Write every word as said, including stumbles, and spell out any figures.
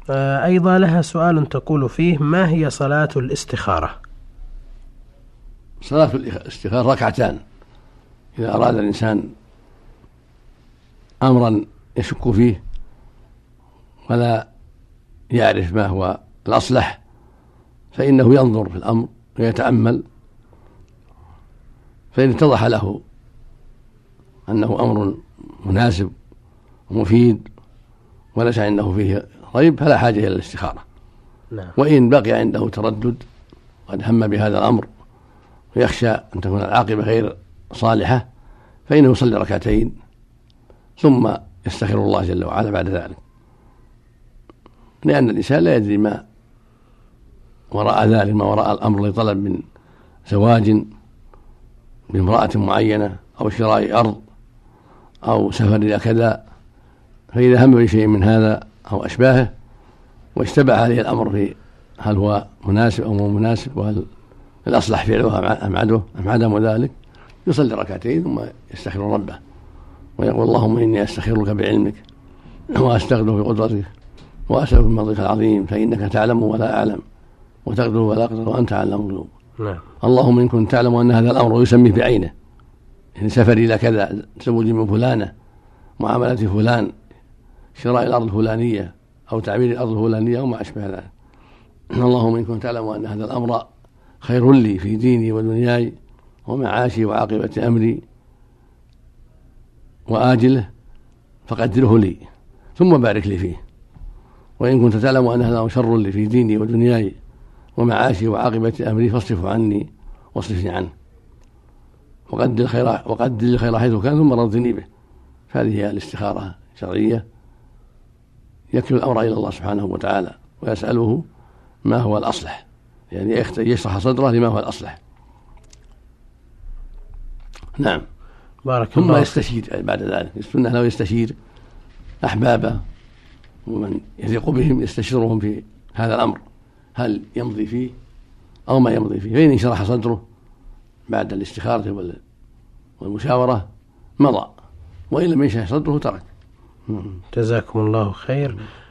أيضا لها سؤال تقول فيه: ما هي صلاة الاستخارة؟ صلاة الاستخارة ركعتان إذا أراد الإنسان أمرا يشك فيه ولا يعرف ما هو الأصلح فإنه ينظر في الأمر ويتأمل، فإن اتضح له أنه أمر مناسب ومفيد وليس عنده فيه ريب فلا حاجة إلى الاستخارة. نعم. وإن بقي عنده تردد قد هم بهذا الأمر ويخشى أن تكون العاقبة غير صالحة فإنه يصلي ركعتين ثم يستخير الله جل وعلا بعد ذلك، لأن الإنسان لا يدري ما وراء ذلك، ما وراء الأمر الذي طلب من زواج بامرأة معينة أو شراء أرض أو سفر إلى كذا، فإذا هم بشيء من هذا أو أشباهه واشتبه عليه الأمر في هل هو مناسب أو مو مناسب وهل الأصلح فعله أم عدمه أم عدم ذلك، يصلي ركعتين ثم يستخير ربه ويقول: اللهم إني أستخيرك بعلمك وأستغفرك بقدرتك وأسألك من فضلك العظيم فإنك تعلم ولا أعلم وتقدر ولا أقدر وأنت علام الغيوب. نعم. اللهم إن كنت تعلم أن هذا الأمر يسميه بعينه، يعني سفري إلى كذا، تزوجي من فلانة، معاملة فلان، شراء الأرض الفلانية أو تعبير الأرض الفلانية أو ما أشبه ذلك، اللهم إن كنت تعلم أن هذا الأمر خير لي في ديني ودنياي ومعاشي وعاقبة أمري وآجله فقدره لي ثم بارك لي فيه، وإن كنت تعلم أن هذا شر لي في ديني ودنياي ومعاشي وعاقبة أمري فاصرفه عني واصرفني عنه وقدر الخير وقدر الخير حيث كان ثم رضني به. فهذه هي الاستخارة الشرعية، يكل الأمر إلى الله سبحانه وتعالى ويسأله ما هو الأصلح، يعني يشرح صدره لما هو الأصلح. نعم. بارك ثم الله. يستشير بعد ذلك، السنة لو يستشير أحبابه ومن يثق بهم يستشيرهم في هذا الأمر هل يمضي فيه أو ما يمضي فيه، فإن شرح صدره بعد الاستخارة والمشاورة مضى، وإن لم يشرح صدره ترك. جزاكم الله خير.